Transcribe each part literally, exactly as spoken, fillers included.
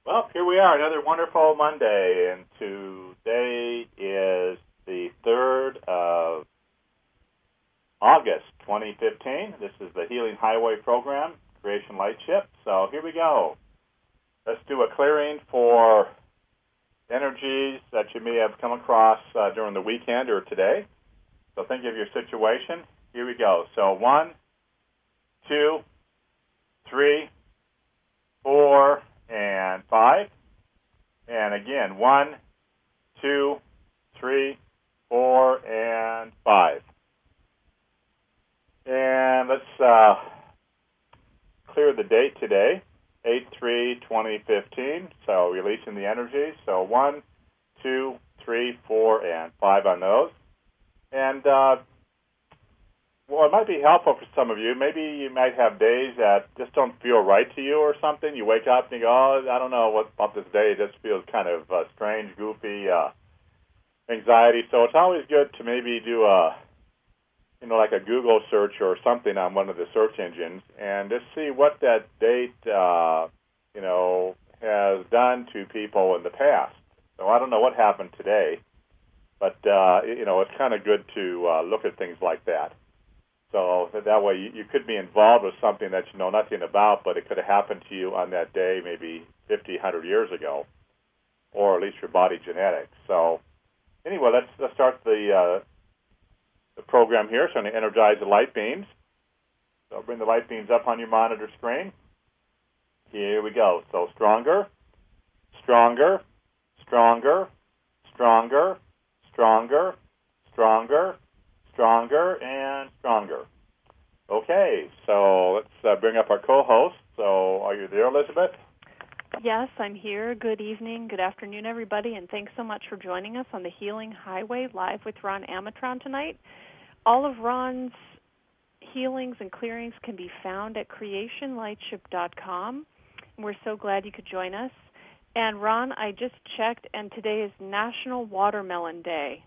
Well, here we are, another wonderful Monday, and today is the third of August, twenty fifteen. This is the Healing Highway program, Creation Lightship. So here we go. Let's do a clearing for energies that you may have come across uh, during the weekend or today. So think of your situation. Here we go. So one, two, three, four, and five. And again, one, two, three, four, and five. And let's uh, clear the date today, eight three twenty fifteen. So releasing the energy. So one, two, three, four, and five on those. And uh, well, it might be helpful for some of you. Maybe you might have days that just don't feel right to you or something. You wake up and you go, oh, I don't know what about this day. It just feels kind of uh, strange, goofy, uh, anxiety. So it's always good to maybe do a, you know, like a Google search or something on one of the search engines and just see what that date, uh, you know, has done to people in the past. So I don't know what happened today, but, uh, you know, it's kind of good to uh, look at things like that. So that way you, you could be involved with something that you know nothing about, but it could have happened to you on that day maybe fifty, one hundred years ago, or at least your body genetics. So anyway, let's, let's start the, uh, the program here. So I'm going to energize the light beams. So I'll bring the light beams up on your monitor screen. Here we go. So stronger, stronger, stronger, stronger, stronger, stronger, stronger, and stronger. Okay, so let's uh, bring up our co-host. So are you there, Elizabeth? Yes, I'm here. Good evening, good afternoon, everybody, and thanks so much for joining us on the Healing Highway live with Ron Amatron tonight. All of Ron's healings and clearings can be found at creation lightship dot com. We're so glad you could join us. And Ron, I just checked, and today is National Watermelon Day,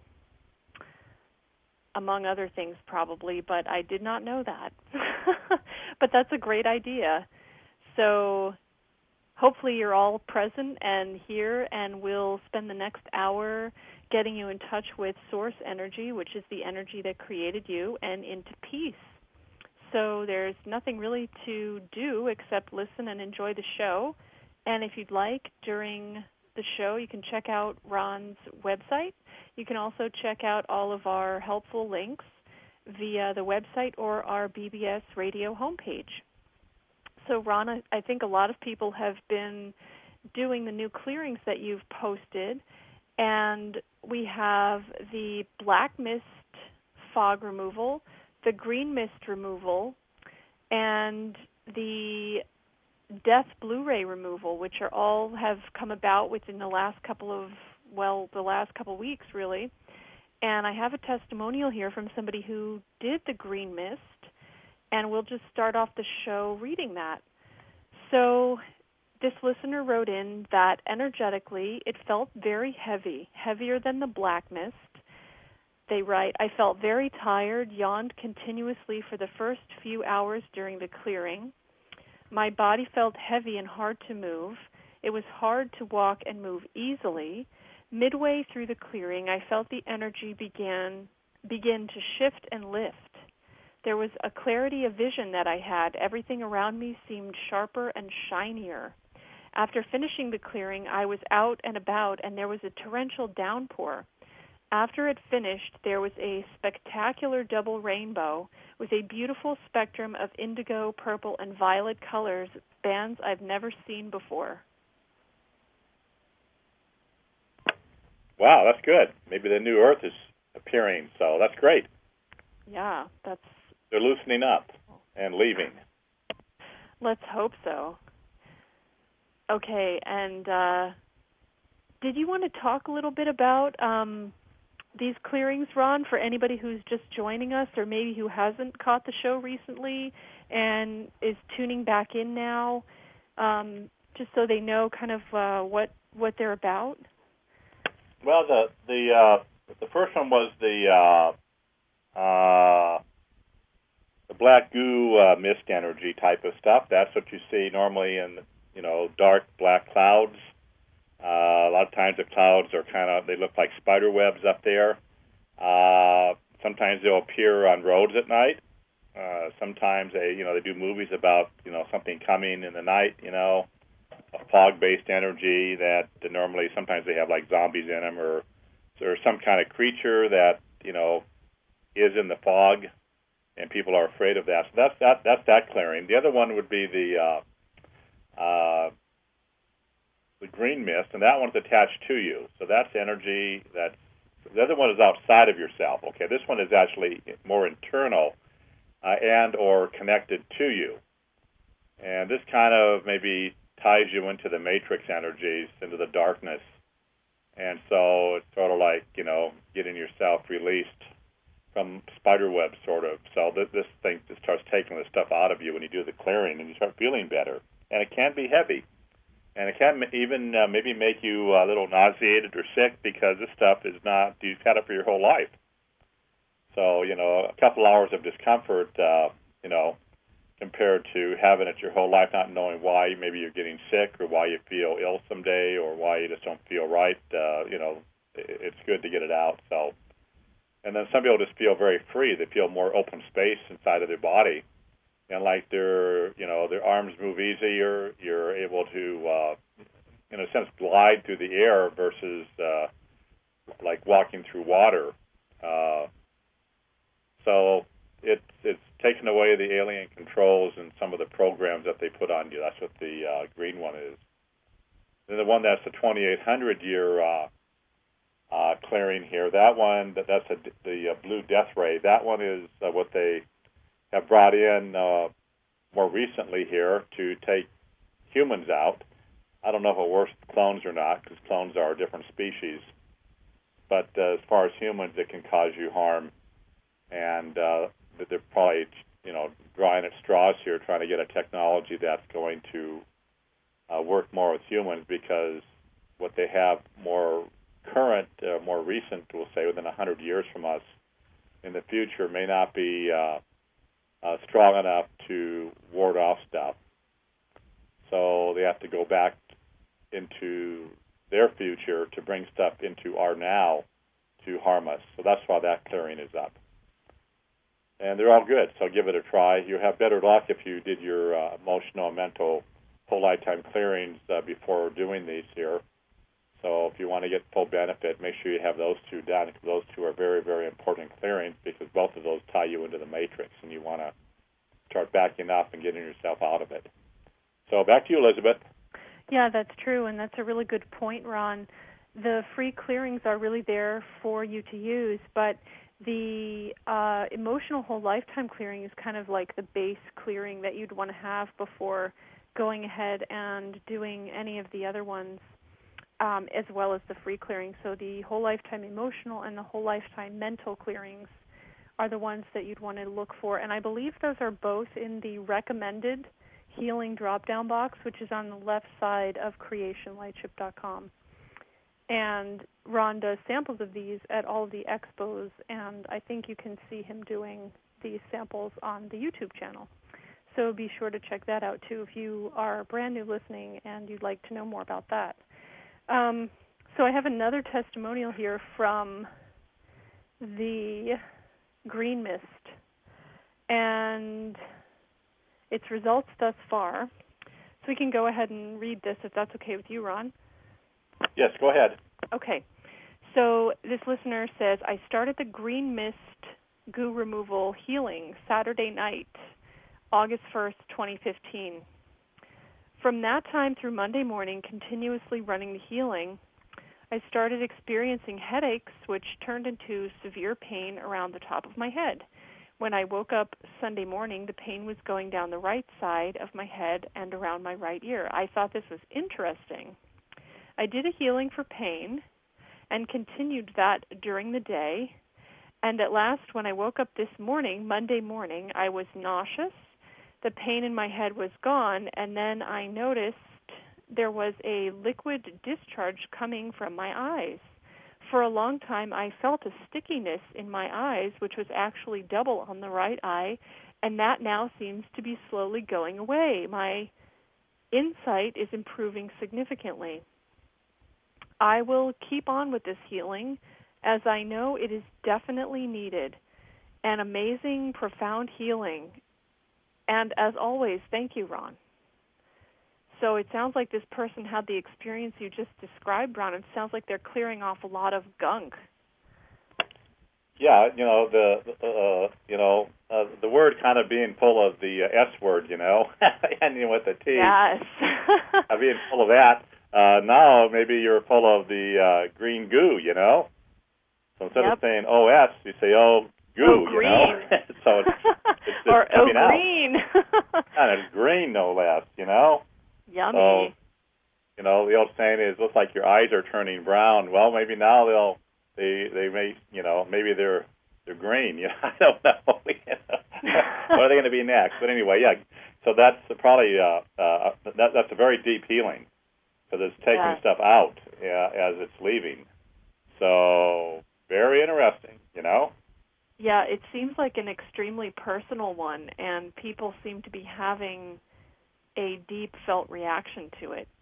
among other things probably, but I did not know that. But that's a great idea. So hopefully you're all present and here, and we'll spend the next hour getting you in touch with source energy, which is the energy that created you, and into peace. So there's nothing really to do except listen and enjoy the show. And if you'd like, during the show, you can check out Ron's website. You can also check out all of our helpful links via the website or our B B S radio homepage. So, Ron, I think a lot of people have been doing the new clearings that you've posted, and we have the black mist fog removal, the green mist removal, and the death Blu-ray removal, which are all have come about within the last couple of, well, the last couple of weeks, really. And I have a testimonial here from somebody who did the green mist, and we'll just start off the show reading that. So this listener wrote in that energetically it felt very heavy, heavier than the black mist. They write, I felt very tired, yawned continuously for the first few hours during the clearing. My body felt heavy and hard to move. It was hard to walk and move easily. Midway through the clearing, I felt the energy began begin to shift and lift. There was a clarity of vision that I had. Everything around me seemed sharper and shinier. After finishing the clearing, I was out and about, and there was a torrential downpour. After it finished, there was a spectacular double rainbow with a beautiful spectrum of indigo, purple, and violet colors, bands I've never seen before. Wow, that's good. Maybe the new Earth is appearing, so that's great. Yeah, that's... They're loosening up and leaving. Let's hope so. Okay, and uh, did you want to talk a little bit about um, these clearings, Ron, for anybody who's just joining us or maybe who hasn't caught the show recently and is tuning back in now, um, just so they know kind of uh, what what they're about? Well, the the uh, the first one was the uh, uh, the black goo uh, mist energy type of stuff. That's what you see normally in, you know, dark black clouds. lot of times the clouds are kind of, they look like spider webs up there. Uh, sometimes they'll appear on roads at night. Uh, sometimes they, you know, they do movies about, you know, something coming in the night, you know, a fog-based energy that normally sometimes they have like zombies in them, or there's some kind of creature that, you know, is in the fog, and people are afraid of that. So that's that. That's that clearing. The other one would be the uh, uh, the green mist, and that one's attached to you. So that's energy. That's the other one is outside of yourself. Okay, this one is actually more internal uh, and or connected to you, and this kind of maybe ties you into the matrix energies, into the darkness, and so it's sort of like, you know, getting yourself released from spider web, sort of. So th- this thing just starts taking the stuff out of you when you do the clearing, and you start feeling better. And it can be heavy, and it can even uh, maybe make you a little nauseated or sick, because this stuff is not, you've had it for your whole life. So, you know, a couple hours of discomfort, uh, you know, compared to having it your whole life, not knowing why maybe you're getting sick or why you feel ill someday or why you just don't feel right, uh, you know, it's good to get it out. So, and then some people just feel very free. They feel more open space inside of their body, and like their, you know, their arms move easier. You're able to, uh, in a sense, glide through the air versus uh, like walking through water. Uh, so it's it's taken away the alien controls and some of the programs that they put on you. That's what the uh, green one is. Then the one that's the twenty-eight hundred year uh, uh, clearing here, that one, that, that's a, the uh, blue death ray. That one is uh, what they have brought in uh, more recently here to take humans out. I don't know if it works with clones or not, because clones are a different species. But uh, as far as humans, it can cause you harm. And uh, they're probably, you know, drawing at straws here, trying to get a technology that's going to uh, work more with humans, because what they have more current, uh, more recent, we'll say within one hundred years from us in the future, may not be uh, uh, strong enough to ward off stuff. So they have to go back into their future to bring stuff into our now to harm us. So that's why that clearing is up. And they're all good, so give it a try. You have better luck if you did your uh, emotional and mental whole lifetime clearings uh, before doing these here. So if you want to get full benefit, make sure you have those two done, because those two are very, very important clearings, because both of those tie you into the matrix, and you want to start backing up and getting yourself out of it. So back to you, Elizabeth. Yeah, that's true, and that's a really good point, Ron. The free clearings are really there for you to use, but the uh, emotional whole lifetime clearing is kind of like the base clearing that you'd want to have before going ahead and doing any of the other ones, um, as well as the free clearing. So the whole lifetime emotional and the whole lifetime mental clearings are the ones that you'd want to look for. And I believe those are both in the recommended healing drop-down box, which is on the left side of creation lightship dot com. And Ron does samples of these at all of the expos, and I think you can see him doing these samples on the YouTube channel. So be sure to check that out, too, if you are brand new listening and you'd like to know more about that. Um, so I have another testimonial here from the green mist, and its results thus far. So we can go ahead and read this, if that's okay with you, Ron. Yes, go ahead. Okay. So this listener says, I started the green mist goo removal healing Saturday night, August first, twenty fifteen. From that time through Monday morning, continuously running the healing, I started experiencing headaches, which turned into severe pain around the top of my head. When I woke up Sunday morning, the pain was going down the right side of my head and around my right ear. I thought this was interesting. I did a healing for pain and continued that during the day. And at last, when I woke up this morning, Monday morning, I was nauseous. The pain in my head was gone, and then I noticed there was a liquid discharge coming from my eyes. For a long time, I felt a stickiness in my eyes, which was actually double on the right eye, and that now seems to be slowly going away. My insight is improving significantly. I will keep on with this healing, as I know it is definitely needed. An amazing, profound healing. And as always, thank you, Ron. So it sounds like this person had the experience you just described, Ron. It sounds like they're clearing off a lot of gunk. Yeah, you know, the uh, you know, uh, the word kind of being full of the uh, S word, you know, ending with a T. Yes. uh, being full of that. Uh, now maybe you're full of the uh, green goo, you know. So instead Yep. of saying O S, you say O goo, oh, you green. know. So it's, it's just or coming oh, out. green. And it's green, no less, you know. Yummy. So, you know, the old saying is, looks like your eyes are turning brown. Well, maybe now they'll, they, they may, you know, maybe they're, they're green. You know, I don't know. You know. What are they going to be next? But anyway, yeah. So that's probably uh, uh, that, that's a very deep healing, because it's taking yeah. stuff out uh, as it's leaving. So very interesting, you know. Yeah, it seems like an extremely personal one, and people seem to be having a deep felt reaction to it.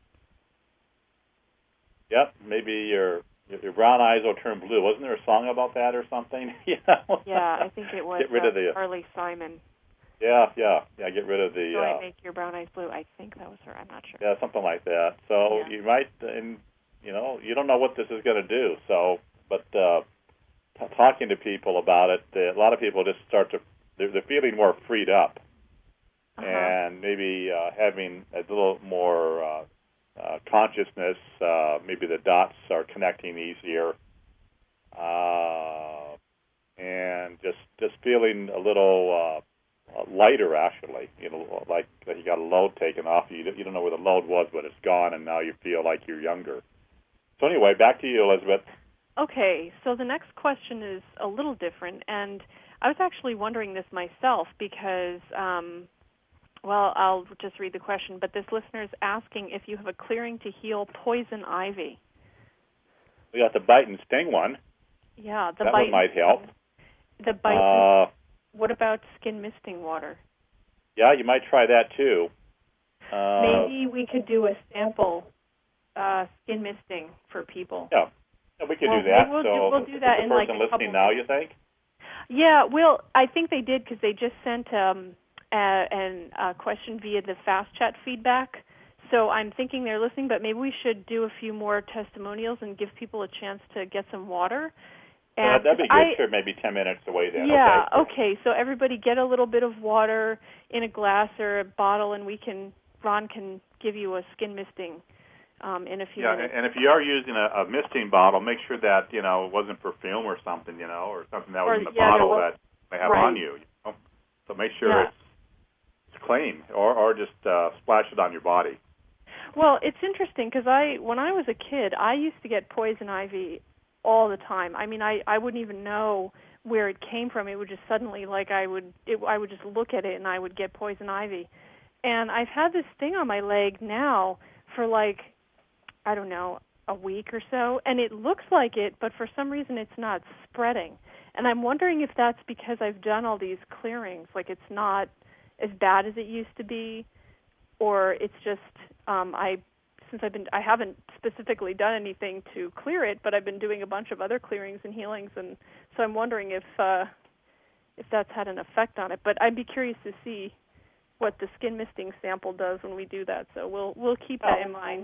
Yep, maybe your your brown eyes will turn blue. Wasn't there a song about that or something? you know? Yeah, I think it was get rid uh, of the, Carly Simon. Yeah, yeah, yeah. Get rid of the. So uh, I make your brown eyes blue. I think that was her. I'm not sure. Yeah, something like that. So Yeah. you might, and you know, you don't know what this is going to do. So, but uh, t- talking to people about it, uh, a lot of people just start to they're, they're feeling more freed up, Uh-huh. and maybe uh, having a little more uh, uh, consciousness. Uh, maybe the dots are connecting easier, uh, and just just feeling a little. Uh, Uh, lighter, actually, you know, like you got a load taken off. You you don't know where the load was, but it's gone, and now you feel like you're younger. So anyway, back to you, Elizabeth. Okay, so the next question is a little different, and I was actually wondering this myself because, um, well, I'll just read the question, but this listener is asking if you have a clearing to heal poison ivy. We got the bite and sting one. Yeah, the that bite one might help. The bite. Uh, what about skin misting water? Yeah, you might try that too. Uh, Maybe we could do a sample uh, skin misting for people. Yeah, yeah we could well, do that. We'll, so do, we'll do that the in person like a couple listening now, you think? Yeah, well, I think they did because they just sent um, a, an, a question via the Fast Chat feedback. So I'm thinking they're listening, but maybe we should do a few more testimonials and give people a chance to get some water. And uh, that'd be good. I, sure, maybe ten minutes away then. Yeah, okay. okay. So everybody get a little bit of water in a glass or a bottle, and we can, Ron can give you a skin misting um, in a few yeah, minutes. and if you are using a, a misting bottle, make sure that, you know, it wasn't perfume or something, you know, or something that was or, in the yeah, bottle no, that they have right. on you. you know? So make sure yeah. it's, it's clean, or, or just uh, splash it on your body. Well, it's interesting because I, when I was a kid, I used to get poison ivy all the time. I mean, I, I wouldn't even know where it came from. It would just suddenly, like, I would it, I would just look at it and I would get poison ivy. And I've had this thing on my leg now for like, I don't know, a week or so, and it looks like it, but for some reason it's not spreading. And I'm wondering if that's because I've done all these clearings, like it's not as bad as it used to be, or it's just um, I since I've been I haven't specifically done anything to clear it, but I've been doing a bunch of other clearings and healings, and so I'm wondering if uh, if that's had an effect on it. But I'd be curious to see what the skin misting sample does when we do that. So we'll we'll keep that Oh. in mind.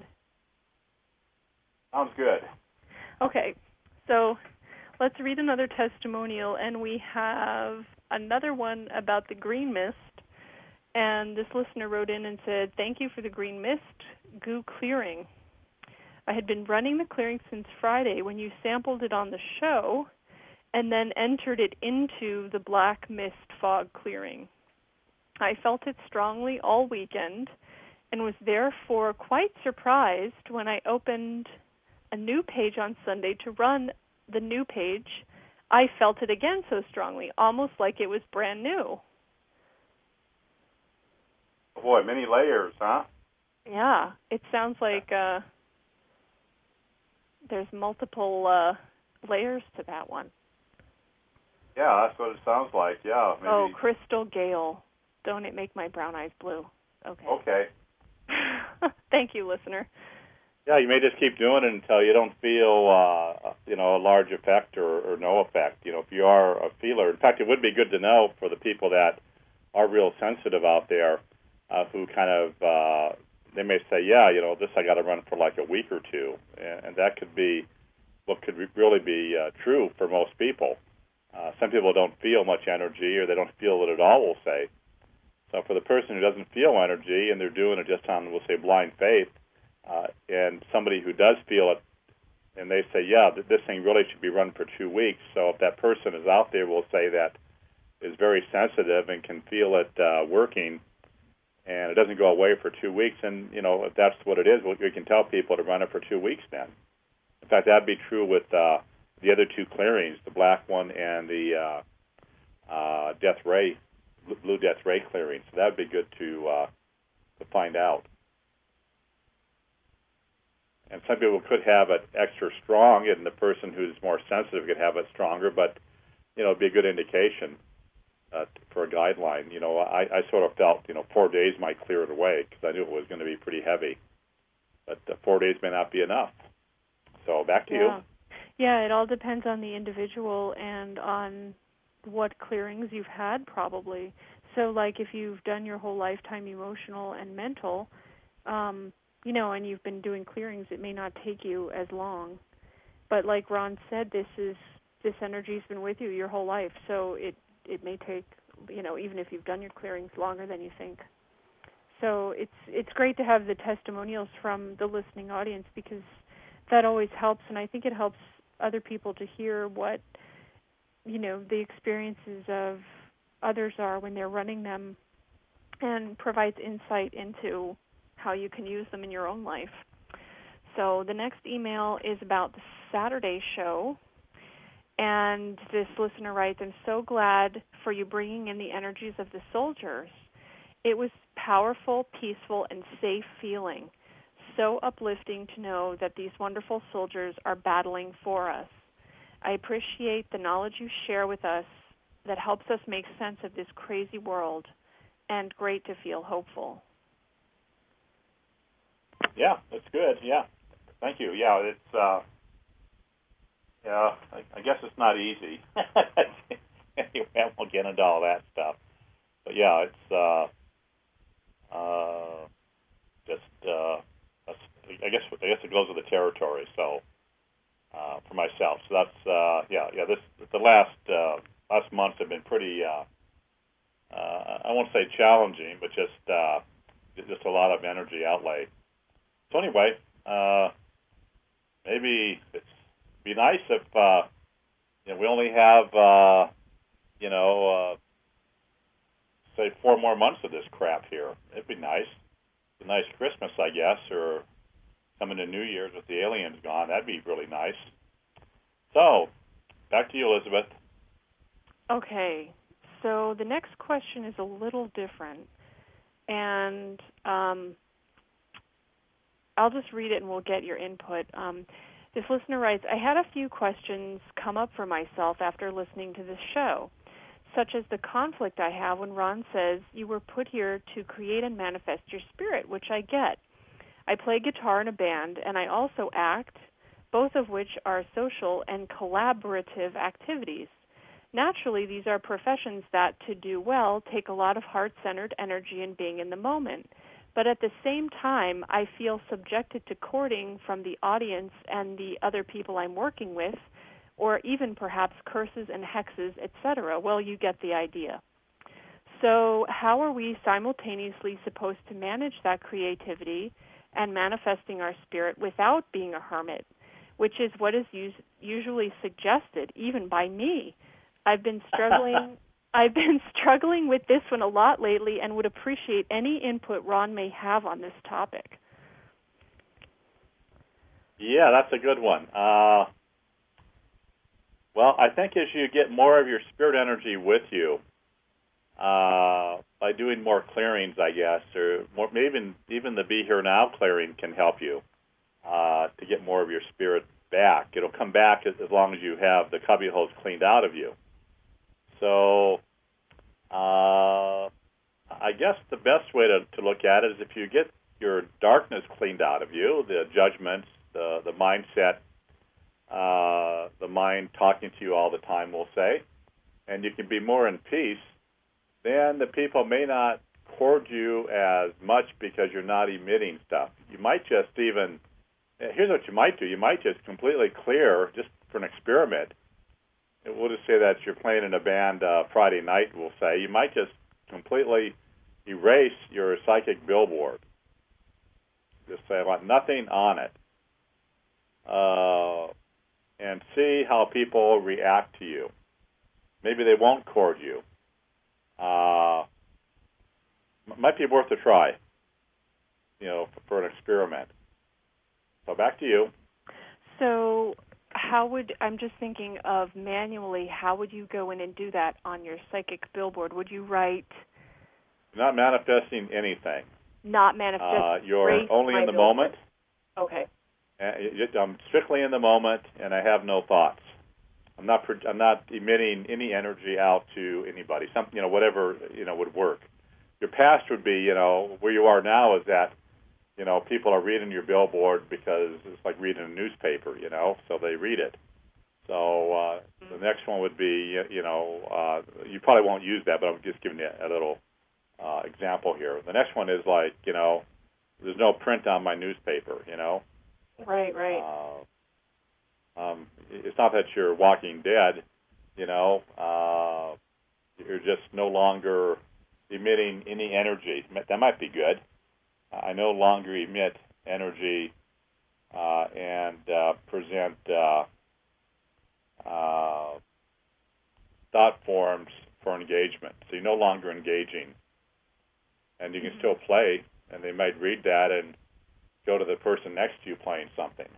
Sounds good. Okay, so let's read another testimonial, and we have another one about the green mist. And this listener wrote in and said, "Thank you for the green mist goo clearing. I had been running the clearing since Friday when you sampled it on the show and then entered it into the black mist fog clearing. I felt it strongly all weekend and was therefore quite surprised when I opened a new page on Sunday to run the new page. I felt it again so strongly, almost like it was brand new." Boy, many layers, huh? Yeah, it sounds like uh, there's multiple uh, layers to that one. Yeah, that's what it sounds like. Yeah. Maybe. Oh, Crystal Gale. Don't it make my brown eyes blue? Okay. Okay. Thank you, listener. Yeah, you may just keep doing it until you don't feel, uh, you know, a large effect or, or no effect. You know, if you are a feeler. In fact, it would be good to know for the people that are real sensitive out there, uh, who kind of, uh, they may say, yeah, you know, this I got to run for like a week or two, and, and that could be what could re- really be uh, true for most people. Uh, some people don't feel much energy, or they don't feel it at all, we'll say. So for the person who doesn't feel energy and they're doing it just on, we'll say, blind faith, uh, and somebody who does feel it, and they say, yeah, th- this thing really should be run for two weeks. So if that person is out there, we'll say, that is very sensitive and can feel it uh, working, and it doesn't go away for two weeks, and, you know, if that's what it is, we we can tell people to run it for two weeks then. In fact, that'd be true with uh, the other two clearings, the black one and the uh, uh, death ray, blue death ray clearing. So that'd be good to uh, to find out. And some people could have it extra strong, and the person who's more sensitive could have it stronger. But you know, it'd be a good indication uh, for a guideline. You know, I, I sort of felt, you know, four days might clear it away because I knew it was going to be pretty heavy. But uh, four days may not be enough. So back to yeah. you. Yeah, it all depends on the individual and on what clearings you've had, probably. So, like, if you've done your whole lifetime emotional and mental, um, you know, and you've been doing clearings, it may not take you as long. But like Ron said, this is this energy's been with you your whole life, so it it may take, you know, even if you've done your clearings, longer than you think. So it's it's great to have the testimonials from the listening audience, because that always helps, and I think it helps other people to hear what, you know, the experiences of others are when they're running them, and provides insight into how you can use them in your own life. So the next email is about the Saturday show, and this listener writes, I'm so glad for you bringing in the energies of the soldiers. It was powerful, peaceful, and safe feeling. So uplifting to know that these wonderful soldiers are battling for us. I appreciate the knowledge you share with us that helps us make sense of this crazy world, and great to feel hopeful. Yeah, that's good. Yeah, thank you. Yeah, it's uh, yeah. I, I guess it's not easy. Anyway, I won't get into all that stuff. But yeah, it's uh, uh, just uh, I guess I guess it goes with the territory. So uh, for myself, so that's uh, yeah, yeah. This the last uh, last months have been pretty. Uh, uh, I won't say challenging, but just uh, just a lot of energy outlay. So anyway, uh, maybe it'd be nice if uh, you know, we only have uh, you know uh, say four more months of this crap here. It'd be nice. A nice Christmas, I guess, or coming to New Year's with the aliens gone. That'd be really nice. So back to you, Elizabeth. Okay. So the next question is a little different, and um, I'll just read it and we'll get your input. Um, this listener writes, I had a few questions come up for myself after listening to this show, such as the conflict I have when Ron says you were put here to create and manifest your spirit, which I get. I play guitar in a band, and I also act, both of which are social and collaborative activities. Naturally, these are professions that, to do well, take a lot of heart-centered energy and being in the moment. But at the same time, I feel subjected to courting from the audience and the other people I'm working with, or even perhaps curses and hexes, et cetera. Well, you get the idea. So how are we simultaneously supposed to manage that creativity and manifesting our spirit without being a hermit, which is what is us- usually suggested, even by me? I've been struggling I've been struggling with this one a lot lately and would appreciate any input Ron may have on this topic. Yeah, that's a good one. Uh, well, I think as you get more of your spirit energy with you, uh, by doing more clearings, I guess, or more, maybe even, even the Be Here Now clearing can help you uh, to get more of your spirit back. It'll come back as, as long as you have the cubby holes cleaned out of you. So uh, I guess the best way to, to look at it is if you get your darkness cleaned out of you, the judgments, the, the mindset, uh, the mind talking to you all the time, we'll say, and you can be more in peace, then the people may not court you as much because you're not emitting stuff. You might just even, here's what you might do, you might just completely clear, just for an experiment, we'll just say that you're playing in a band uh, Friday night, we'll say, you might just completely erase your psychic billboard. Just say, I want nothing on it. Uh, and see how people react to you. Maybe they won't court you. Uh, might be worth a try, you know, for, for an experiment. So back to you. So how would, I'm just thinking of manually, how would you go in and do that on your psychic billboard? Would you write? Not manifesting anything. Not manifesting. Uh, you're only in the billboard. moment. Okay. Uh, I'm strictly in the moment, and I have no thoughts. I'm not. I'm not emitting any energy out to anybody. Some, you know, whatever you know would work. Your past would be, you know, where you are now is that, you know, people are reading your billboard because it's like reading a newspaper, you know, so they read it. So uh, mm-hmm. the next one would be, you know, uh, you probably won't use that, but I'm just giving you a little uh, example here. The next one is like, you know, there's no print on my newspaper, you know. Right, right. Uh, um, it's not that you're walking dead, you know. Uh, you're just no longer emitting any energy. That might be good. I no longer emit energy uh, and uh, present uh, uh, thought forms for engagement. So you're no longer engaging. And you can mm-hmm. still play, and they might read that and go to the person next to you playing something.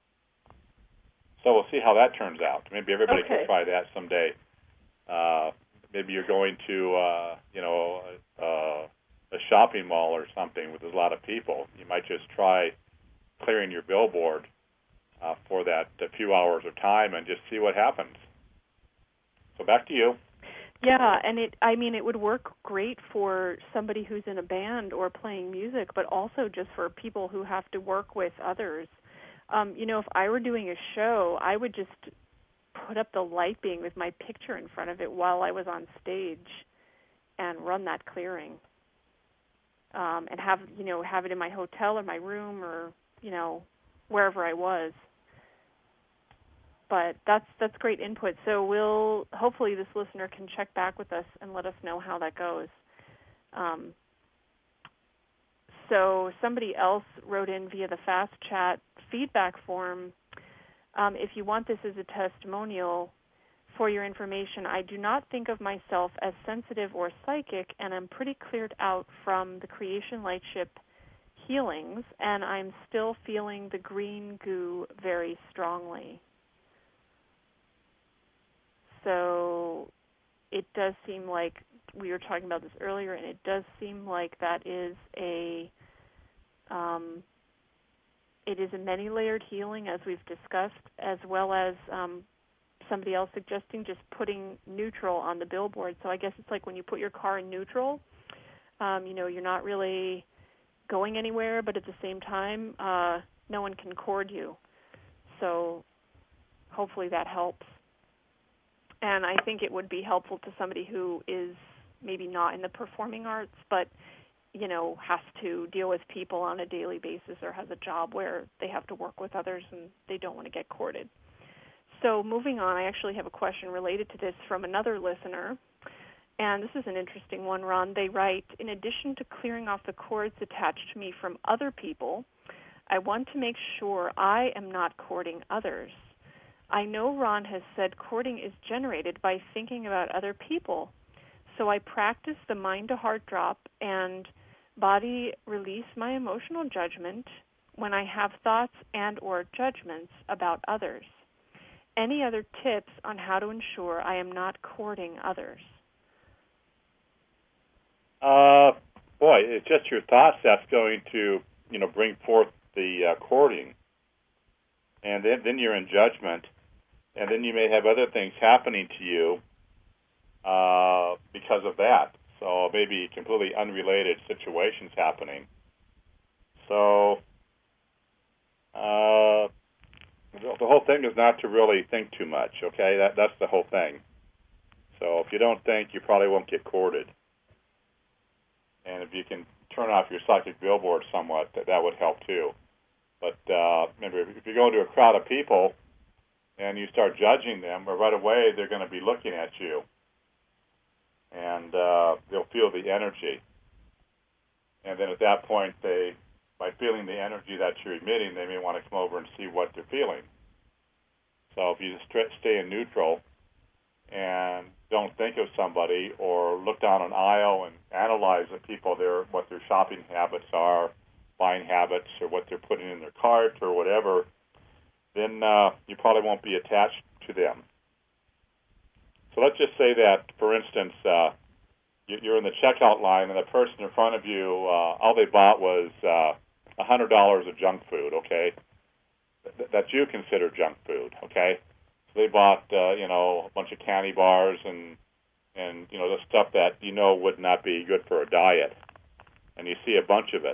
So we'll see how that turns out. Maybe everybody okay. can try that someday. Uh, maybe you're going to, uh, you know, uh, a shopping mall or something where there's a lot of people. You might just try clearing your billboard uh, for that a few hours of time and just see what happens. So back to you. Yeah, and it I mean it would work great for somebody who's in a band or playing music, but also just for people who have to work with others. Um, you know, if I were doing a show, I would just put up the light beam with my picture in front of it while I was on stage and run that clearing. Um, and have, you know, have it in my hotel or my room or, you know, wherever I was. But that's that's great input. So we'll hopefully this listener can check back with us and let us know how that goes. Um, so somebody else wrote in via the Fast Chat feedback form. Um, if you want this as a testimonial, for your information, I do not think of myself as sensitive or psychic, and I'm pretty cleared out from the Creation Lightship healings, and I'm still feeling the green goo very strongly. So it does seem like, we were talking about this earlier, and it does seem like that is a, um, it is a many-layered healing, as we've discussed, as well as um, somebody else suggesting just putting neutral on the billboard. So I guess it's like when you put your car in neutral, um, you know, you're not really going anywhere, but at the same time, uh, no one can cord you. So hopefully that helps. And I think it would be helpful to somebody who is maybe not in the performing arts, but, you know, has to deal with people on a daily basis or has a job where they have to work with others and they don't want to get courted. So moving on, I actually have a question related to this from another listener. And this is an interesting one, Ron. They write, in addition to clearing off the cords attached to me from other people, I want to make sure I am not courting others. I know Ron has said courting is generated by thinking about other people. So I practice the mind-to-heart drop and body release my emotional judgment when I have thoughts and or judgments about others. Any other tips on how to ensure I am not courting others? Uh, boy, it's just your thoughts that's going to, you know, bring forth the uh, courting. And then, then you're in judgment. And then you may have other things happening to you uh, because of that. So maybe completely unrelated situations happening. So uh, the, the whole thing is not to really think too much, okay? That That's the whole thing. So if you don't think, you probably won't get courted. And if you can turn off your psychic billboard somewhat, that, that would help too. But uh, remember, if you go into a crowd of people and you start judging them, well, right away they're going to be looking at you. And uh, they'll feel the energy. And then at that point, they, by feeling the energy that you're emitting, they may want to come over and see what they're feeling. So if you just stay in neutral and don't think of somebody or look down an aisle and analyze the people, their what their shopping habits are, buying habits, or what they're putting in their cart or whatever, then uh, you probably won't be attached to them. So let's just say that, for instance, uh, you're in the checkout line and the person in front of you, uh, all they bought was uh, one hundred dollars of junk food, okay, Th- that you consider junk food, okay? So they bought, uh, you know, a bunch of candy bars and, and, you know, the stuff that you know would not be good for a diet, and you see a bunch of it.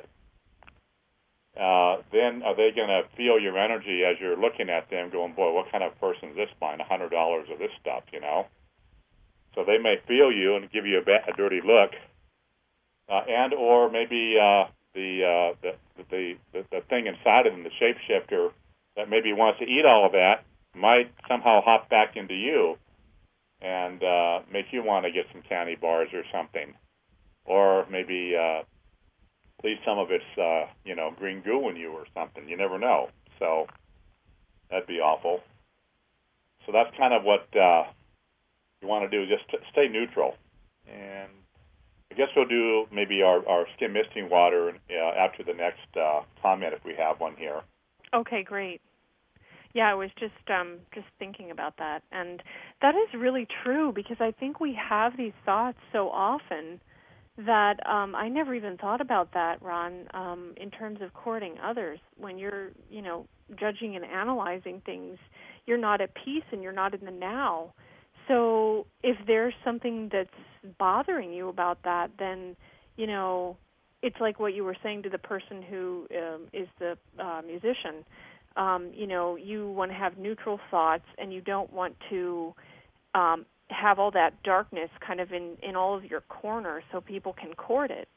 Uh, then are they going to feel your energy as you're looking at them going, boy, what kind of person is this buying one hundred dollars of this stuff, you know? So they may feel you and give you a, ba- a dirty look, uh, and or maybe uh, the, uh, the, the the the thing inside of them, the shapeshifter, that maybe wants to eat all of that, might somehow hop back into you and uh, make you want to get some candy bars or something, or maybe uh, leave some of its uh, you know green goo in you or something. You never know. So that'd be awful. So that's kind of what. Uh, You want to do just t- stay neutral, and I guess we'll do maybe our, our skin misting water uh, after the next uh, comment if we have one here. Okay, great. Yeah, I was just um, just thinking about that, and that is really true because I think we have these thoughts so often that um, I never even thought about that, Ron, um, in terms of courting others. When you're, you know, judging and analyzing things, you're not at peace and you're not in the now. So if there's something that's bothering you about that, then, you know, it's like what you were saying to the person who um, is the uh, musician. Um, you know, you want to have neutral thoughts and you don't want to um, have all that darkness kind of in, in all of your corners so people can court it.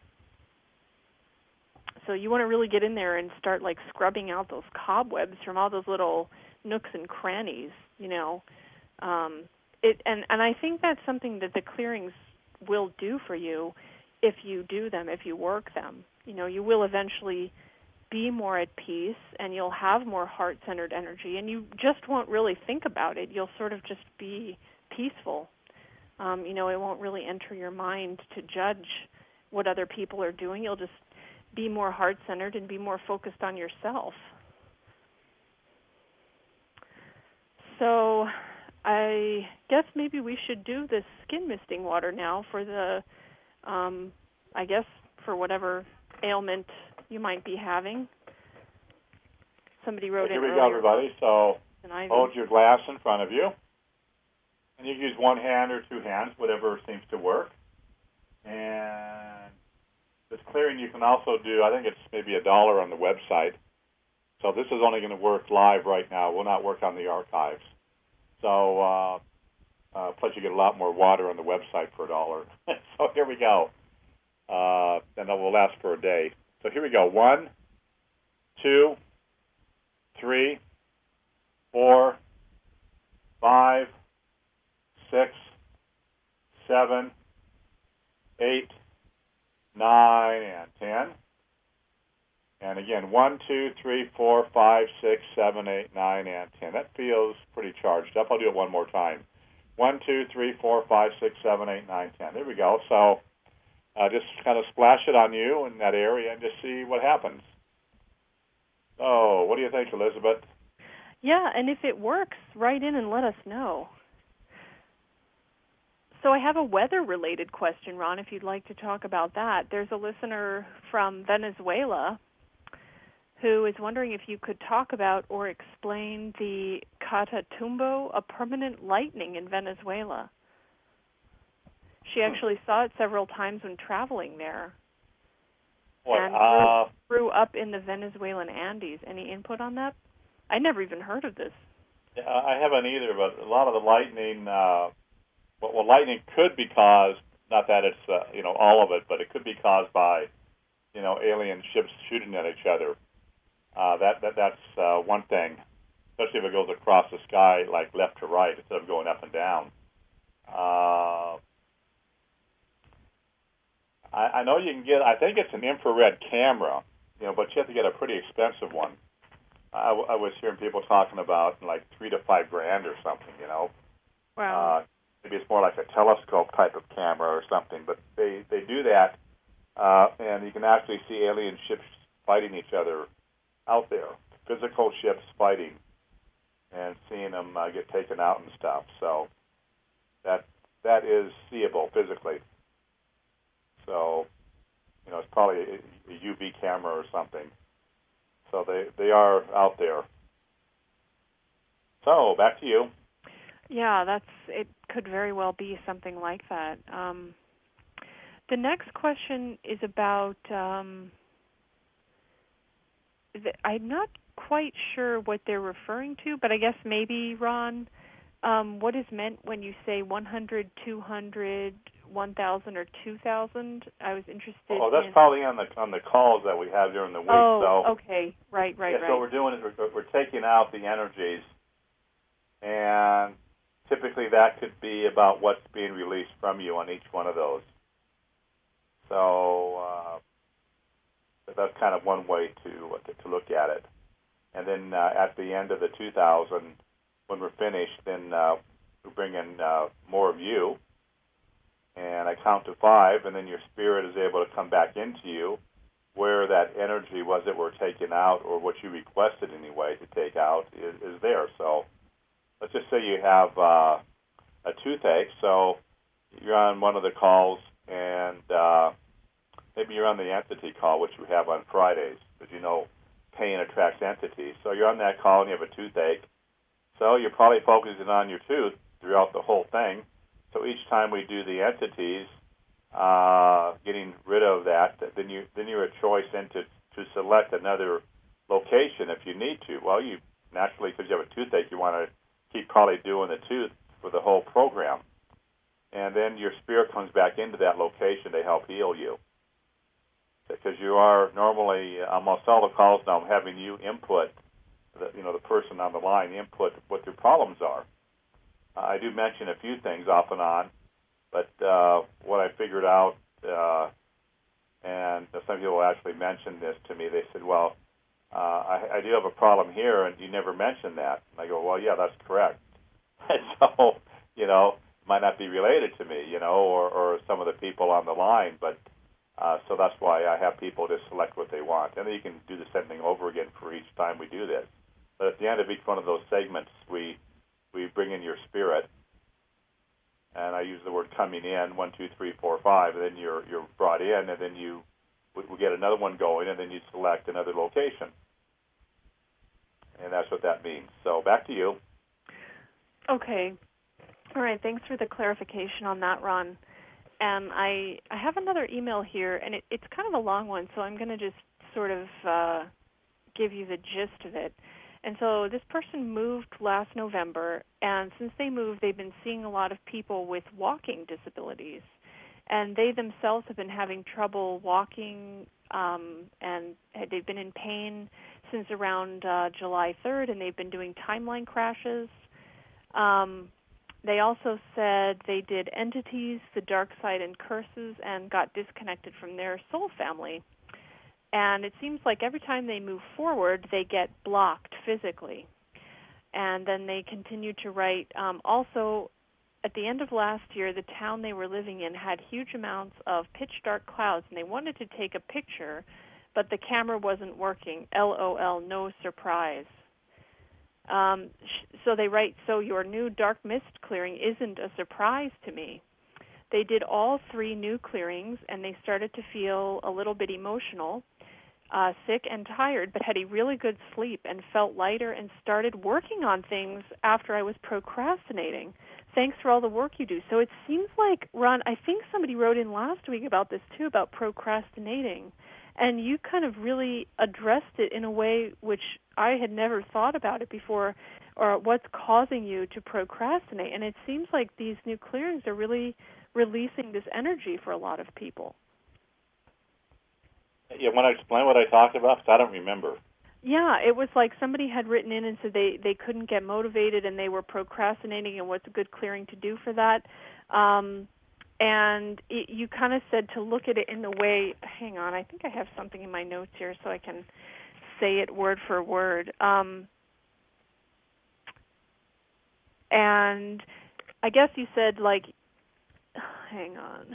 So you want to really get in there and start, like, scrubbing out those cobwebs from all those little nooks and crannies, you know. Um It, and, and I think that's something that the clearings will do for you if you do them, if you work them. You know, you will eventually be more at peace and you'll have more heart-centered energy, and you just won't really think about it. You'll sort of just be peaceful. Um, you know, it won't really enter your mind to judge what other people are doing. You'll just be more heart-centered and be more focused on yourself. So I guess maybe we should do this skin misting water now for the, um, I guess, for whatever ailment you might be having. Somebody wrote so in here we earlier. go, everybody. So hold your glass in front of you. And you can use one hand or two hands, whatever seems to work. And this clearing you can also do, I think it's maybe a dollar on the website. So this is only going to work live right now. It will not work on the archives. So, uh, uh, plus you get a lot more water on the website for a dollar. So here we go. Uh, and that will last for a day. So here we go. One, two, three, four, five, six, seven, eight, nine, and ten. And again, one, two, three, four, five, six, seven, eight, nine, and ten. That feels pretty charged up. I'll do it one more time. One, two, three, four, five, six, seven, eight, nine, ten. There we go. So uh, just kind of splash it on you in that area and just see what happens. So what do you think, Elizabeth? Yeah, and if it works, write in and let us know. So I have a weather-related question, Ron, if you'd like to talk about that. There's a listener from Venezuela who is wondering if you could talk about or explain the Catatumbo, a permanent lightning in Venezuela. She actually saw it several times when traveling there. What, and uh, grew, grew up in the Venezuelan Andes. Any input on that? I never even heard of this. I haven't either, but a lot of the lightning, uh, well, well, lightning could be caused, not that it's, uh, you know, all of it, but it could be caused by, you know, alien ships shooting at each other. Uh, that, that That's uh, one thing, especially if it goes across the sky, like left to right, instead of going up and down. Uh, I, I know you can get, I think it's an infrared camera, you know, but you have to get a pretty expensive one. I, w- I was hearing people talking about like three to five grand or something, you know. Wow. Uh, maybe it's more like a telescope type of camera or something, but they, they do that, uh, and you can actually see alien ships fighting each other out there, physical ships fighting, and seeing them uh, get taken out and stuff. So that that is seeable physically. So, you know, it's probably a, a U V camera or something. So they, they are out there. So back to you. Yeah, that's it. Could very well be something like that. Um, the next question is about. Um, the, I'm not quite sure what they're referring to, but I guess maybe Ron, um, what is meant when you say one hundred, two hundred, one thousand, or two thousand? I was interested. Oh, that's in... probably on the on the calls that we have during the week. Oh, so, okay, right, right, yeah, right. So what we're doing is we're, we're taking out the energies, and typically that could be about what's being released from you on each one of those. So uh, that's kind of one way to to, to look at it. And then uh, at the end of the two thousand, when we're finished, then uh, we bring in uh, more of you, and I count to five, and then your spirit is able to come back into you, where that energy was that we're taking out, or what you requested anyway to take out, is, is there. So let's just say you have uh, a toothache, so you're on one of the calls, and uh, maybe you're on the entity call, which we have on Fridays, because you know pain attracts entities. So you're on that call and you have a toothache. So you're probably focusing on your tooth throughout the whole thing. So each time we do the entities, uh, getting rid of that, then you then you're a choice into to select another location if you need to. Well, you naturally, because you have a toothache, you want to keep probably doing the tooth for the whole program, and then your spirit comes back into that location to help heal you. Because you are normally, almost all the calls now, I'm having you input, the, you know, the person on the line input what their problems are. Uh, I do mention a few things off and on, but uh, what I figured out, uh, and some people actually mentioned this to me, they said, well, uh, I, I do have a problem here, and you never mentioned that. And I go, well, yeah, that's correct. And so, you know, it might not be related to me, you know, or, or some of the people on the line, but Uh, so that's why I have people just select what they want. And then you can do the same thing over again for each time we do this. But at the end of each one of those segments, we we bring in your spirit. And I use the word coming in, one, two, three, four, five, and then you're you're brought in, and then you we, we get another one going, and then you select another location. And that's what that means. So back to you. Okay. All right. Thanks for the clarification on that, Ron. And I, I have another email here, and it, it's kind of a long one, so I'm going to just sort of uh, give you the gist of it. And so this person moved last November, and since they moved, they've been seeing a lot of people with walking disabilities. And they themselves have been having trouble walking, um, and they've been in pain since around uh, July third, and they've been doing timeline crashes. Um They also said they did entities, the dark side, and curses, and got disconnected from their soul family. And it seems like every time they move forward, they get blocked physically. And then they continue to write. Um, also, at the end of last year, the town they were living in had huge amounts of pitch dark clouds, and they wanted to take a picture, but the camera wasn't working. LOL, no surprise. Um, so they write, so your new dark mist clearing isn't a surprise to me. They did all three new clearings, and they started to feel a little bit emotional, uh, sick and tired, but had a really good sleep and felt lighter and started working on things after I was procrastinating. Thanks for all the work you do. So it seems like, Ron, I think somebody wrote in last week about this too, about procrastinating. And you kind of really addressed it in a way which I had never thought about it before, or what's causing you to procrastinate. And it seems like these new clearings are really releasing this energy for a lot of people. You want to explain what I talked about? Because I don't remember. Yeah, it was like somebody had written in and said they, they couldn't get motivated and they were procrastinating, and what's a good clearing to do for that. Um, and it, you kind of said to look at it in the way, hang on, I think I have something in my notes here so I can say it word for word. Um, and I guess you said, like, hang on,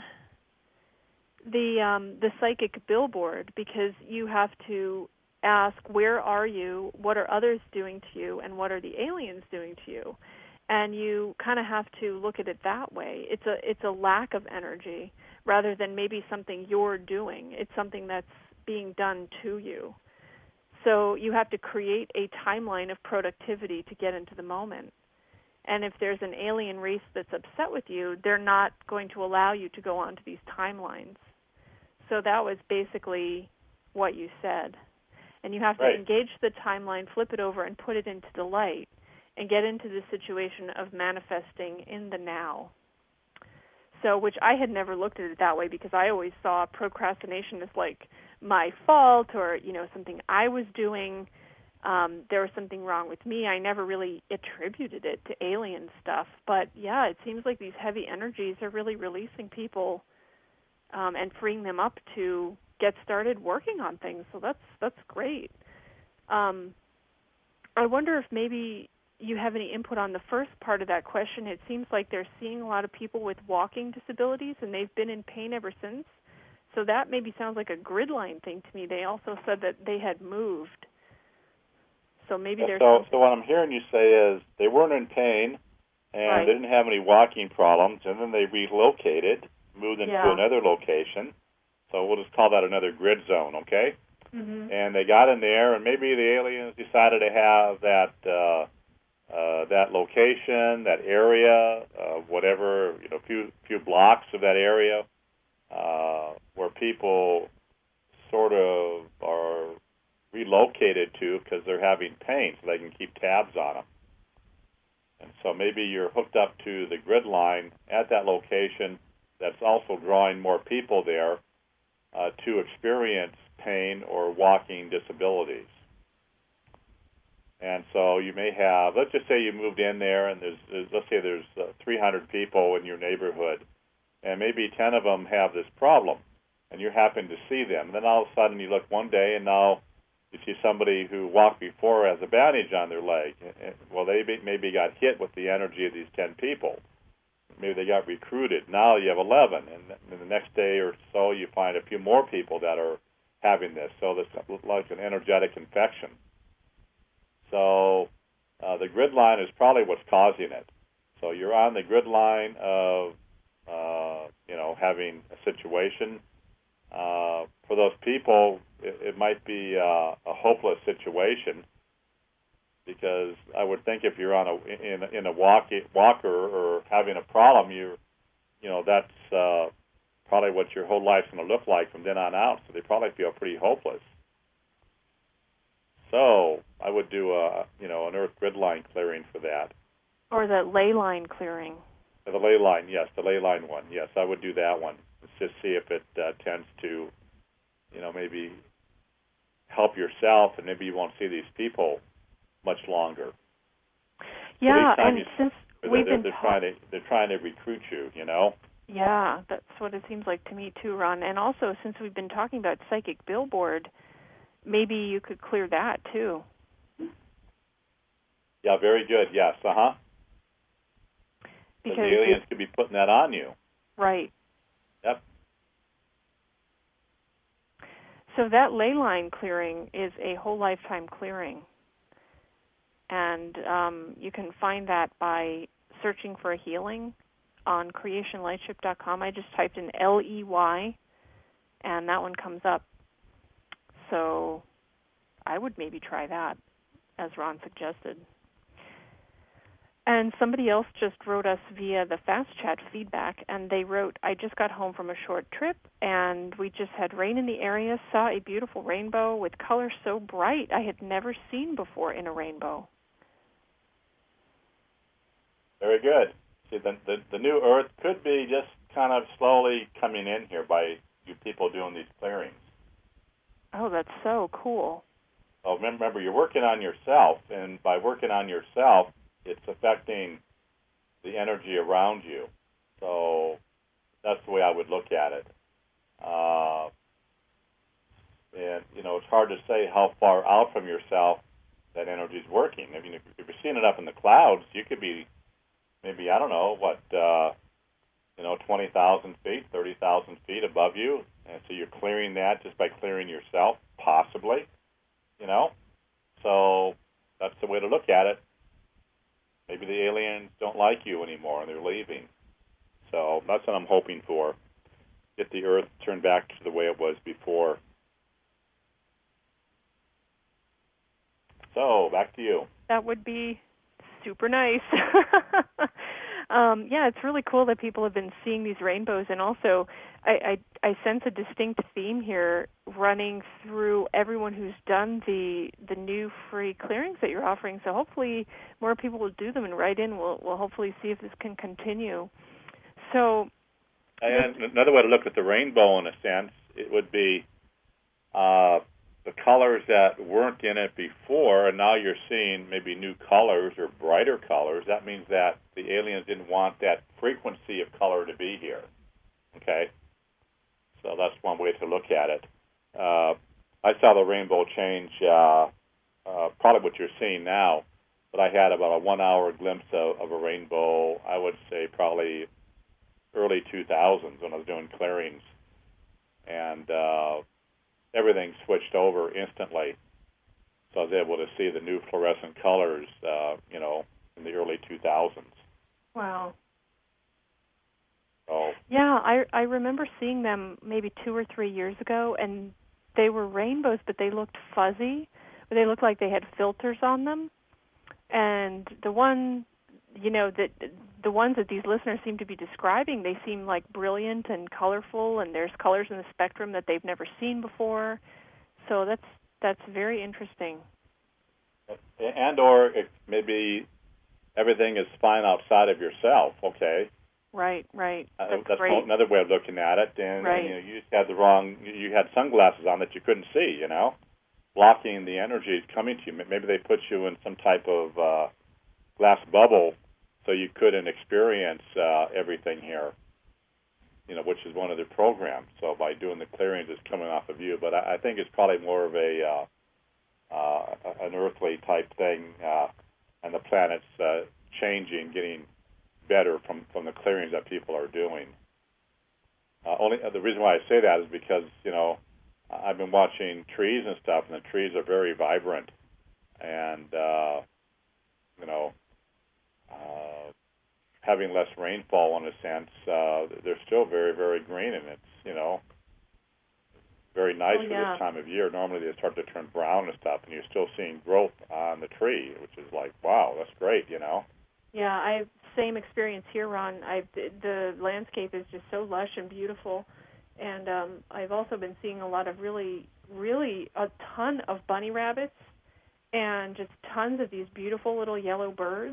the um, the psychic billboard, because you have to ask, where are you, what are others doing to you, and what are the aliens doing to you? And you kind of have to look at it that way. It's a it's a lack of energy rather than maybe something you're doing. It's something that's being done to you. So you have to create a timeline of productivity to get into the moment. And if there's an alien race that's upset with you, they're not going to allow you to go onto these timelines. So that was basically what you said. And you have to right. engage the timeline, flip it over, and put it into the light, and get into the situation of manifesting in the now. So, which I had never looked at it that way, because I always saw procrastination as like my fault, or, you know, something I was doing. Um, there was something wrong with me. I never really attributed it to alien stuff. But yeah, it seems like these heavy energies are really releasing people um, and freeing them up to get started working on things. So that's that's great. Um, I wonder if maybe you have any input on the first part of that question. It seems like they're seeing a lot of people with walking disabilities, and they've been in pain ever since. So that maybe sounds like a grid line thing to me. They also said that they had moved. So maybe there's so, something. So what I'm hearing you say is they weren't in pain, and right. they didn't have any walking problems, and then they relocated, moved into yeah. another location. So we'll just call that another grid zone, okay? Mm-hmm. And they got in there, and maybe the aliens decided to have that uh, uh, that location, that area, uh, whatever, you know, few few blocks of that area, uh, where people sort of are relocated to because they're having pain, so they can keep tabs on them. And so maybe you're hooked up to the grid line at that location that's also drawing more people there uh, to experience pain or walking disabilities. And so you may have, let's just say you moved in there, and there's, there's let's say there's uh, three hundred people in your neighborhood, and maybe ten of them have this problem, and you happen to see them. And then all of a sudden you look one day, and now you see somebody who walked before has a bandage on their leg. Well, they maybe got hit with the energy of these ten people. Maybe they got recruited. Now you have eleven, and the next day or so you find a few more people that are having this. So it's like an energetic infection. So uh, the grid line is probably what's causing it. So you're on the grid line of, uh, you know, having a situation. Uh, for those people, it, it might be uh, a hopeless situation, because I would think if you're on a in in a walk, walker or having a problem, you you know that's uh, probably what your whole life's going to look like from then on out. So they probably feel pretty hopeless. So I would do a you know an earth grid line clearing for that. Or the ley line clearing. The ley line, yes, the ley line one, yes, I would do that one. Let's just see if it uh, tends to, you know, maybe help yourself, and maybe you won't see these people much longer. Yeah, so and you, since they're, we've they're, been they're ta- trying to they're trying to recruit you, you know. Yeah, that's what it seems like to me too, Ron. And also, since we've been talking about psychic billboard, maybe you could clear that too. Yeah, very good. Yes, uh huh. Because the aliens could be putting that on you. Right. Yep. So that ley line clearing is a whole lifetime clearing. And um, you can find that by searching for a healing on creation lightship dot com. I just typed in L E Y, and that one comes up. So I would maybe try that, as Ron suggested. And somebody else just wrote us via the Fast Chat feedback, and they wrote, I just got home from a short trip, and we just had rain in the area, saw a beautiful rainbow with colors so bright I had never seen before in a rainbow. Very good. See, the, the, the new Earth could be just kind of slowly coming in here by you people doing these clearings. Oh, that's so cool. Oh, remember, you're working on yourself, and by working on yourself, it's affecting the energy around you. So that's the way I would look at it. Uh, and, you know, it's hard to say how far out from yourself that energy is working. I mean, if, if you're seeing it up in the clouds, you could be maybe, I don't know, what, uh, you know, twenty thousand feet, thirty thousand feet above you. And so you're clearing that just by clearing yourself, possibly, you know. So that's the way to look at it. Maybe the aliens don't like you anymore and they're leaving. So that's what I'm hoping for. Get the Earth turned back to the way it was before. So back to you. That would be super nice. um, yeah, it's really cool that people have been seeing these rainbows, and also I, I, I sense a distinct theme here running through everyone who's done the the new free clearings that you're offering. So hopefully more people will do them and write in. We'll, we'll hopefully see if this can continue. So, and another way to look at the rainbow, in a sense, it would be uh, the colors that weren't in it before, and now you're seeing maybe new colors or brighter colors. That means that the aliens didn't want that frequency of color to be here. Okay? So that's one way to look at it. Uh, I saw the rainbow change, uh, uh, probably what you're seeing now, but I had about a one-hour glimpse of, of a rainbow, I would say probably early two thousands when I was doing clearings. And uh, everything switched over instantly. So I was able to see the new fluorescent colors, uh, you know, in the early two thousands. Wow. So, yeah, I I remember seeing them maybe two or three years ago, and they were rainbows, but they looked fuzzy. They looked like they had filters on them. And the one, you know, that the ones that these listeners seem to be describing, they seem like brilliant and colorful, and there's colors in the spectrum that they've never seen before. So that's that's very interesting. And or it maybe everything is fine outside of yourself, okay? Right, right. That's, uh, that's great. another way of looking at it. And, right. and you know, you just had the wrong. You had sunglasses on that you couldn't see. You know, blocking the energy coming to you. Maybe they put you in some type of uh, glass bubble so you couldn't experience uh, everything here. You know, which is one of their programs. So by doing the clearings, it's coming off of you. But I, I think it's probably more of a uh, uh, an earthly type thing, uh, and the planet's uh, changing, getting better from, from the clearings that people are doing. Uh, only uh, the reason why I say that is because, you know, I've been watching trees and stuff, and the trees are very vibrant, and uh, you know, uh, having less rainfall in a sense, uh, they're still very, very green, and it's, you know, very nice oh, for yeah. this time of year. Normally they start to turn brown and stuff, and you're still seeing growth on the tree, which is like, wow, that's great, you know. Yeah, I have same experience here, Ron. I the landscape is just so lush and beautiful, and um, I've also been seeing a lot of really, really a ton of bunny rabbits, and just tons of these beautiful little yellow birds.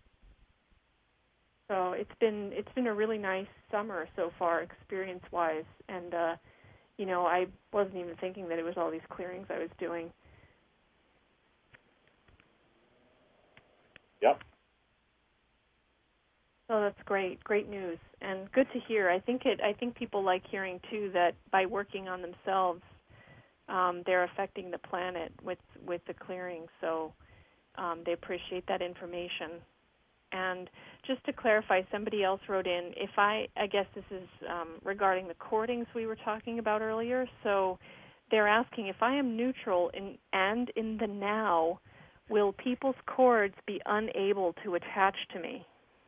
So it's been it's been a really nice summer so far, experience-wise, and uh, you know, I wasn't even thinking that it was all these clearings I was doing. Yep. So that's great, great news, and good to hear. I think it. I think people like hearing too that by working on themselves, um, they're affecting the planet with with the clearing. So um, they appreciate that information. And just to clarify, somebody else wrote in. If I, I guess this is um, regarding the cordings we were talking about earlier. So they're asking if I am neutral in and in the now, will people's cords be unable to attach to me?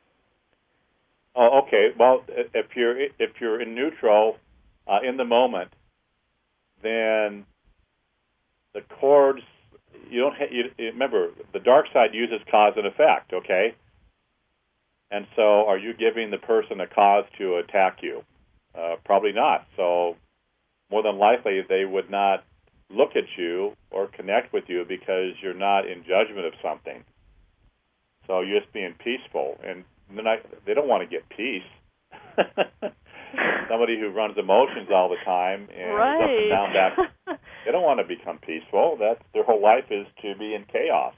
Oh, okay. Well, if you're if you're in neutral, uh, in the moment, then the cords you don't. Ha- you, remember, the dark side uses cause and effect. Okay, And so are you giving the person a cause to attack you? Uh, probably not. So more than likely they would not look at you or connect with you because you're not in judgment of something. So you're just being peaceful. And they're not, they don't want to get peace. Somebody who runs emotions all the time and right. is up and down back, they don't want to become peaceful. That's their whole life is to be in chaos.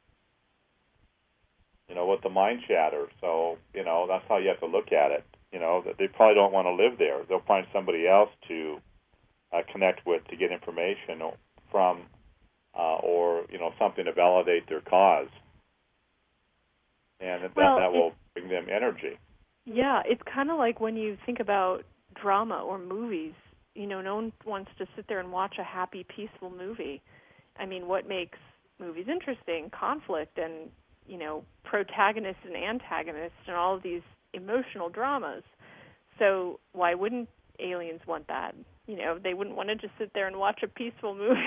You know, with the mind chatter. So, you know, that's how you have to look at it. You know, that they probably don't want to live there. They'll find somebody else to uh, connect with to get information from uh, or, you know, something to validate their cause. And that, well, that will bring them energy. Yeah, it's kind of like when you think about drama or movies. You know, no one wants to sit there and watch a happy, peaceful movie. I mean, what makes movies interesting? Conflict and, you know, protagonists and antagonists and all of these emotional dramas. So why wouldn't aliens want that? You know, they wouldn't want to just sit there and watch a peaceful movie.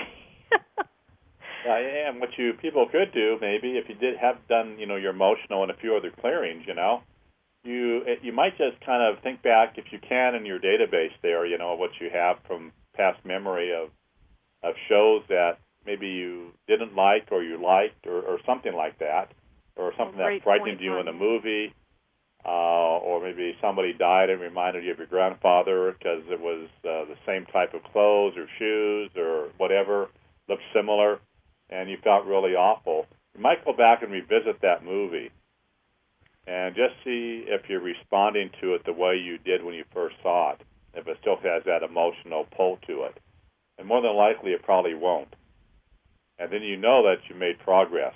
uh, and what you people could do, maybe, if you did have done, you know, your emotional and a few other clearings, you know, you you might just kind of think back, if you can, in your database there, you know, what you have from past memory of of shows that maybe you didn't like or you liked or, or something like that, or something that frightened you in a movie, uh, or maybe somebody died and reminded you of your grandfather because it was uh, the same type of clothes or shoes or whatever, looked similar, and you felt really awful. You might go back and revisit that movie and just see if you're responding to it the way you did when you first saw it, if it still has that emotional pull to it. And more than likely, it probably won't. And then you know that you made progress.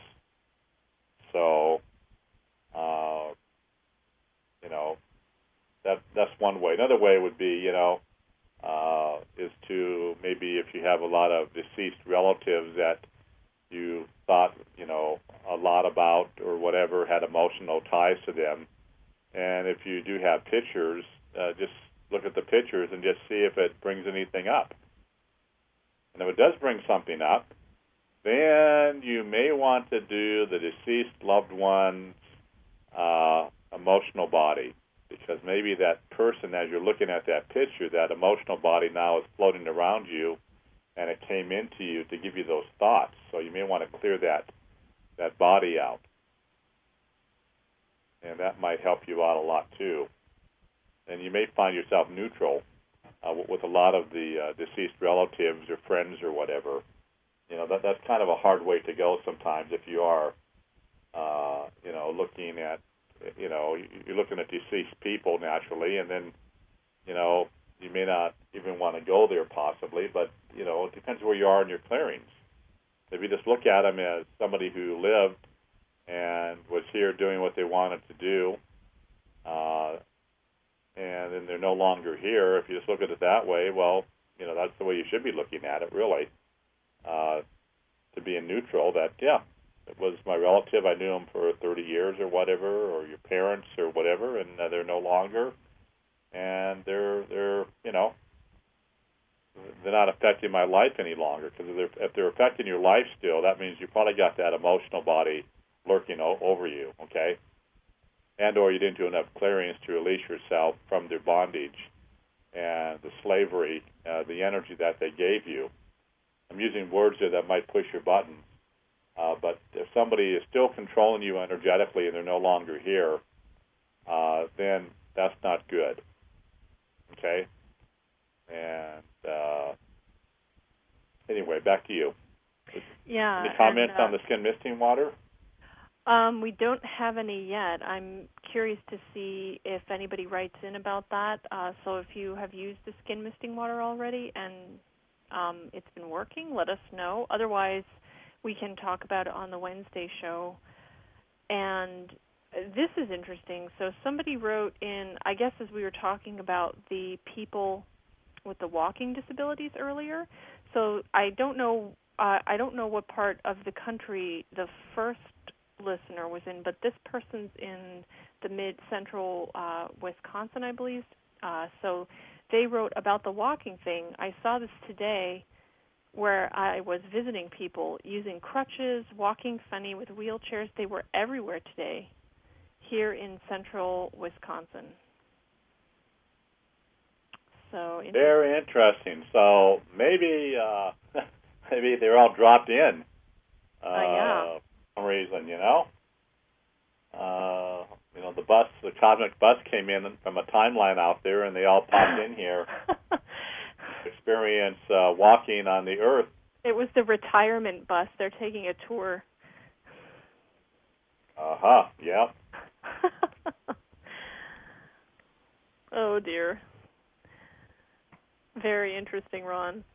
So, uh, you know, that that's one way. Another way would be, you know, uh, is to maybe if you have a lot of deceased relatives that you thought, you know, a lot about or whatever, had emotional ties to them. And if you do have pictures, uh, just look at the pictures and just see if it brings anything up. And if it does bring something up, then you may want to do the deceased loved one's uh, emotional body, because maybe that person, as you're looking at that picture, that emotional body now is floating around you, and it came into you to give you those thoughts. So you may want to clear that that body out, and that might help you out a lot too. And you may find yourself neutral uh, with a lot of the uh, deceased relatives or friends or whatever. You know, that that's kind of a hard way to go sometimes if you are, uh, you know, looking at, you know, you're looking at deceased people naturally, and then, you know, you may not even want to go there possibly, but, you know, it depends where you are in your clearings. If you just look at them as somebody who lived and was here doing what they wanted to do, uh, and then they're no longer here, if you just look at it that way, well, you know, that's the way you should be looking at it, really. Uh, to be in neutral, that, yeah, it was my relative, I knew him for thirty years or whatever, or your parents or whatever, and uh, they're no longer, and they're, they're, you know, they're not affecting my life any longer, because if they're, if they're affecting your life still, that means you probably got that emotional body lurking o- over you, okay? And or you didn't do enough clearings to release yourself from their bondage and the slavery, uh, the energy that they gave you. I'm using words there that might push your buttons, uh, but if somebody is still controlling you energetically and they're no longer here, uh, then that's not good, okay? And uh, anyway, back to you. Yeah. Any comments and, uh, on the skin misting water? Um, we don't have any yet. I'm curious to see if anybody writes in about that. Uh, so if you have used the skin misting water already and um, it's been working, let us know. Otherwise, we can talk about it on the Wednesday show. And this is interesting. So somebody wrote in, I guess as we were talking about the people with the walking disabilities earlier. So I don't know. Uh, I don't know what part of the country the first listener was in, but this person's in the mid-central uh, Wisconsin, I believe. Uh, so they wrote about the walking thing. I saw this today where I was visiting people using crutches, walking funny with wheelchairs. They were everywhere today here in central Wisconsin. So interesting. Very interesting. So maybe uh, maybe they're all dropped in. Uh, uh, yeah. For some reason, you know. Uh, you know, the bus, the cosmic bus came in from a timeline out there, and they all popped in here to experience uh, walking on the Earth. It was the retirement bus. They're taking a tour. Uh-huh, yeah. Oh, dear. Very interesting, Ron.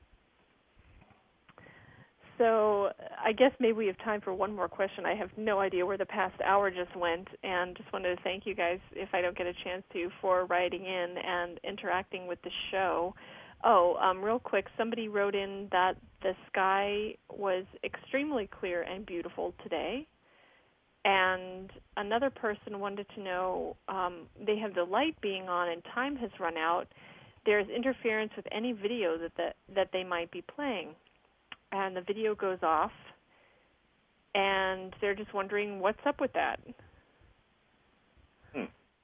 So I guess maybe we have time for one more question. I have no idea where the past hour just went, and just wanted to thank you guys, if I don't get a chance to, for writing in and interacting with the show. Oh, um, real quick, somebody wrote in that the sky was extremely clear and beautiful today. And another person wanted to know, um, they have the light being on and time has run out. There's interference with any video that, that, that they might be playing. And the video goes off, and they're just wondering what's up with that. Hmm.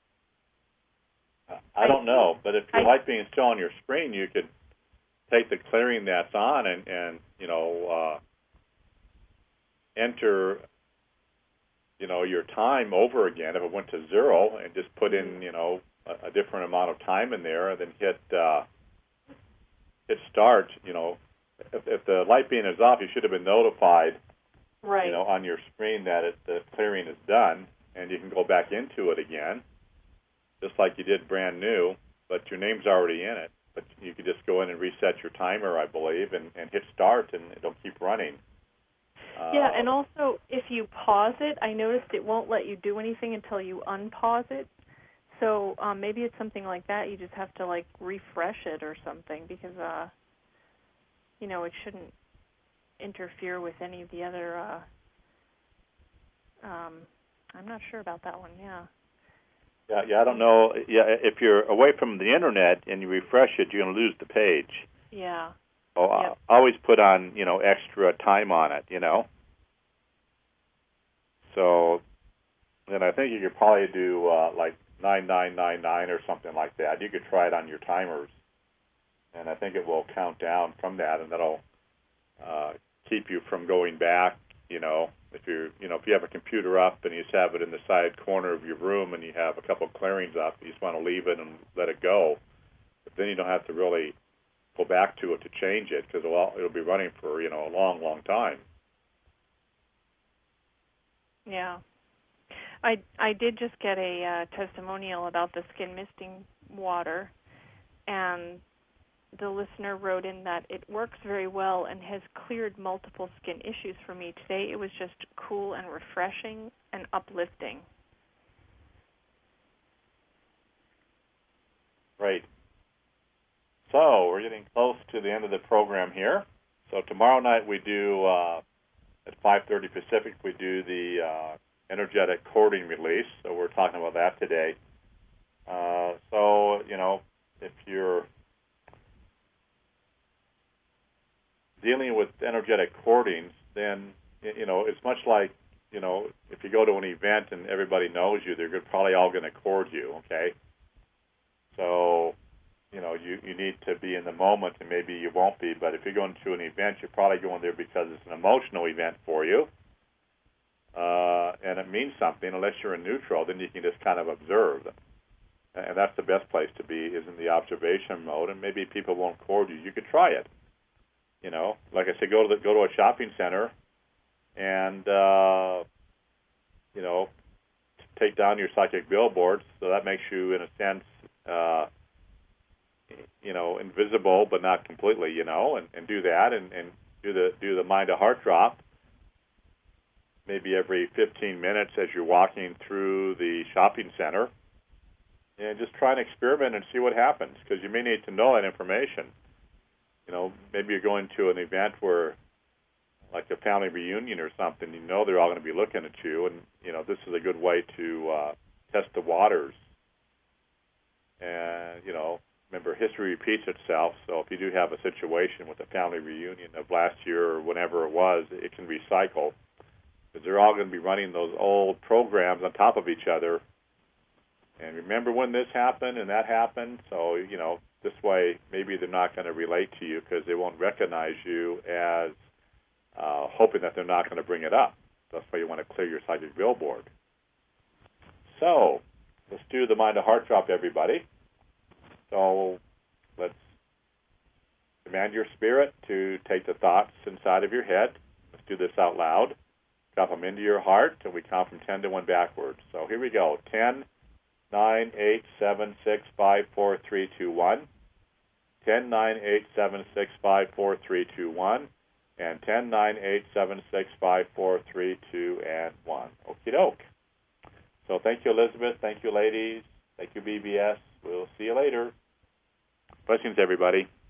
I don't know, but if your I, light being still on your screen, you could take the clearing that's on and, and you know, uh, enter, you know, your time over again if it went to zero, and just put in, you know, a, a different amount of time in there, and then hit uh, hit start, you know. If, if the light beam is off, you should have been notified, right. you know, on your screen that it, the clearing is done, and you can go back into it again, just like you did brand new, but your name's already in it. But you could just go in and reset your timer, I believe, and, and hit start, and it'll keep running. Uh, yeah, and also, if you pause it, I noticed it won't let you do anything until you unpause it. So um, maybe it's something like that. You just have to, like, refresh it or something, because... Uh, you know, it shouldn't interfere with any of the other, uh, um, I'm not sure about that one, yeah. Yeah, yeah, I don't know. Yeah, if you're away from the Internet and you refresh it, you're going to lose the page. Yeah. So yep. I always put on, you know, extra time on it, you know. So then I think you could probably do, uh, like, nine nine nine nine or something like that. You could try it on your timers. And I think it will count down from that, and that'll uh, keep you from going back. You know, if you you know if you have a computer up and you just have it in the side corner of your room, and you have a couple of clearings up, you just want to leave it and let it go. But then you don't have to really go back to it to change it, because it'll it'll be running for you know a long, long time. Yeah, I I did just get a uh, testimonial about the skin misting water, and the listener wrote in that it works very well and has cleared multiple skin issues for me. Today it was just cool and refreshing and uplifting. Great. So we're getting close to the end of the program here. So tomorrow night we do, uh, at five thirty Pacific, we do the uh, energetic cording release. So we're talking about that today. Uh, so, you know, if you're dealing with energetic cordings, then, you know, it's much like, you know, if you go to an event and everybody knows you, they're probably all going to cord you, okay? So, you know, you, you need to be in the moment, and maybe you won't be, but if you're going to an event, you're probably going there because it's an emotional event for you, uh, and it means something. Unless you're in neutral, then you can just kind of observe. And that's the best place to be, is in the observation mode, and maybe people won't cord you. You could try it. You know, like I said, go to the, go to a shopping center, and uh, you know, take down your psychic billboards. So that makes you, in a sense, uh, you know, invisible, but not completely. You know, and, and do that, and, and do the do the mind to heart drop. Maybe every fifteen minutes as you're walking through the shopping center, and just try and experiment and see what happens, because you may need to know that information. You know, maybe you're going to an event where, like a family reunion or something, you know they're all going to be looking at you, and, you know, this is a good way to uh, test the waters. And, you know, remember, history repeats itself, so if you do have a situation with a family reunion of last year or whenever it was, it can recycle, because they're all going to be running those old programs on top of each other, And remember when this happened and that happened? So, you know, this way maybe they're not going to relate to you because they won't recognize you as uh, hoping that they're not going to bring it up. That's why you want to clear your psychic billboard. So, let's do the mind to heart drop, everybody. So, let's command your spirit to take the thoughts inside of your head. Let's do this out loud. Drop them into your heart, and we count from ten to one backwards. So here we go. ten, nine, eight, seven, six, five, four, three, two, one. ten, nine, eight, seven, six, five, four, three, two, one. And ten, nine, eight, seven, six, five, four, three, two, and one. Okie doke. So thank you, Elizabeth. Thank you, ladies. Thank you, B B S. We'll see you later. Blessings, everybody.